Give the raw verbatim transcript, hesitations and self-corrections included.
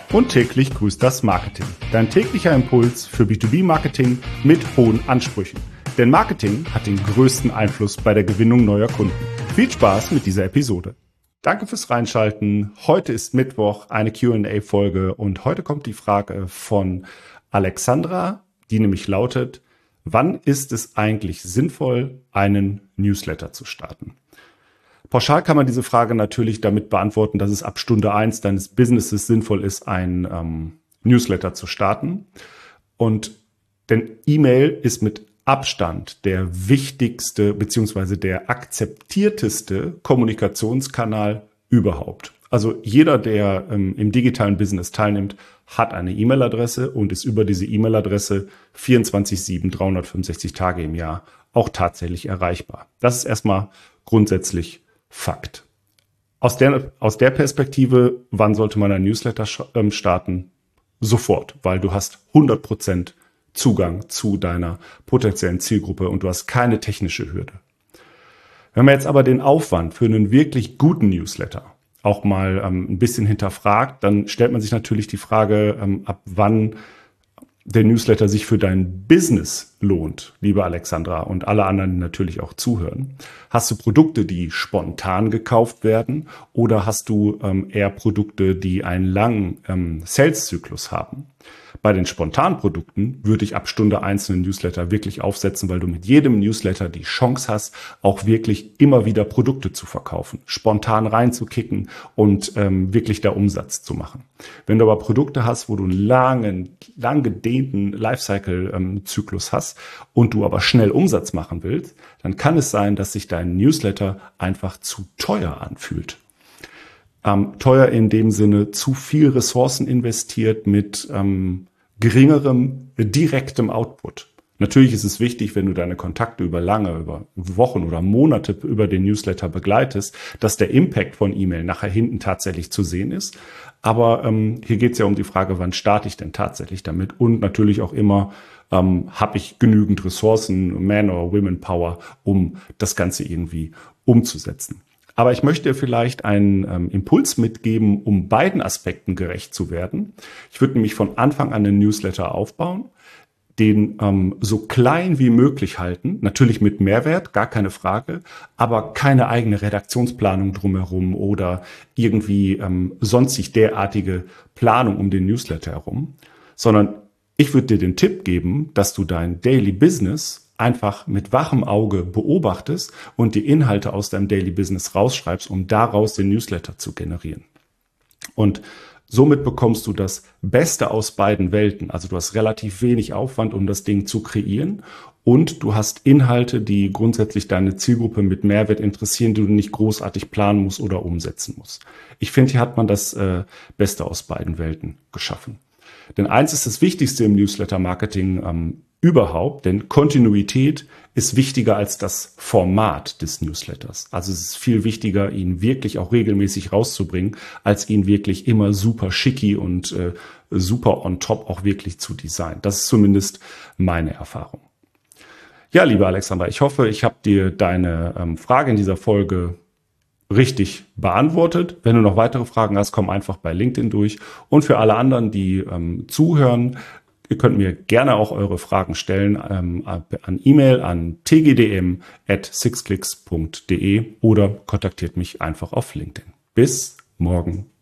Und täglich grüßt das Marketing. Dein täglicher Impuls für B zwei B-Marketing mit hohen Ansprüchen. Denn Marketing hat den größten Einfluss bei der Gewinnung neuer Kunden. Viel Spaß mit dieser Episode. Danke fürs Reinschalten. Heute ist Mittwoch, eine Q und A-Folge und heute kommt die Frage von Alexandra, die nämlich lautet: Wann ist es eigentlich sinnvoll, einen Newsletter zu starten? Pauschal kann man diese Frage natürlich damit beantworten, dass es ab Stunde eins deines Businesses sinnvoll ist, einen ähm, Newsletter zu starten. Und denn E-Mail ist mit Abstand der wichtigste bzw. der akzeptierteste Kommunikationskanal überhaupt. Also jeder, der ähm, im digitalen Business teilnimmt, hat eine E-Mail-Adresse und ist über diese E-Mail-Adresse vierundzwanzig sieben, dreihundertfünfundsechzig Tage im Jahr auch tatsächlich erreichbar. Das ist erstmal grundsätzlich Fakt. Aus der, aus der Perspektive, wann sollte man ein Newsletter starten? Sofort, weil du hast hundert Prozent Zugang zu deiner potenziellen Zielgruppe und du hast keine technische Hürde. Wenn man jetzt aber den Aufwand für einen wirklich guten Newsletter auch mal ähm, ein bisschen hinterfragt, dann stellt man sich natürlich die Frage, ähm, ab wann der Newsletter sich für dein Business lohnt, liebe Alexandra und alle anderen, die natürlich auch zuhören. Hast du Produkte, die spontan gekauft werden, oder hast du ähm, eher Produkte, die einen langen ähm, Sales-Zyklus haben? Bei den spontanen Produkten würde ich ab Stunde eins einen Newsletter wirklich aufsetzen, weil du mit jedem Newsletter die Chance hast, auch wirklich immer wieder Produkte zu verkaufen, spontan reinzukicken und ähm, wirklich da Umsatz zu machen. Wenn du aber Produkte hast, wo du einen langen, lang gedehnten Lifecycle-Zyklus hast und du aber schnell Umsatz machen willst, dann kann es sein, dass sich dein Newsletter einfach zu teuer anfühlt. Ähm, teuer in dem Sinne, zu viel Ressourcen investiert mit ähm, geringerem direktem Output. Natürlich ist es wichtig, wenn du deine Kontakte über lange, über Wochen oder Monate über den Newsletter begleitest, dass der Impact von E-Mail nachher hinten tatsächlich zu sehen ist. Aber ähm, hier geht es ja um die Frage, wann starte ich denn tatsächlich damit? Und natürlich auch immer, ähm, habe ich genügend Ressourcen, Man- oder Women-Power, um das Ganze irgendwie umzusetzen. Aber ich möchte vielleicht einen ähm, Impuls mitgeben, um beiden Aspekten gerecht zu werden. Ich würde nämlich von Anfang an einen Newsletter aufbauen, den ähm, so klein wie möglich halten, natürlich mit Mehrwert, gar keine Frage, aber keine eigene Redaktionsplanung drumherum oder irgendwie ähm, sonstig derartige Planung um den Newsletter herum, sondern ich würde dir den Tipp geben, dass du dein Daily Business einfach mit wachem Auge beobachtest und die Inhalte aus deinem Daily Business rausschreibst, um daraus den Newsletter zu generieren. Und somit bekommst du das Beste aus beiden Welten. Also du hast relativ wenig Aufwand, um das Ding zu kreieren, und du hast Inhalte, die grundsätzlich deine Zielgruppe mit Mehrwert interessieren, die du nicht großartig planen musst oder umsetzen musst. Ich finde, hier hat man das äh, Beste aus beiden Welten geschaffen. Denn eins ist das Wichtigste im Newsletter-Marketing ähm, überhaupt, denn Kontinuität ist wichtiger als das Format des Newsletters. Also es ist viel wichtiger, ihn wirklich auch regelmäßig rauszubringen, als ihn wirklich immer super schicki und äh, super on top auch wirklich zu designen. Das ist zumindest meine Erfahrung. Ja, liebe Alexandra, ich hoffe, ich habe dir deine ähm, Frage in dieser Folge richtig beantwortet. Wenn du noch weitere Fragen hast, komm einfach bei LinkedIn durch. Und für alle anderen, die ähm, zuhören, ihr könnt mir gerne auch eure Fragen stellen ähm, an E-Mail an t g d m at six clicks punkt d e oder kontaktiert mich einfach auf LinkedIn. Bis morgen.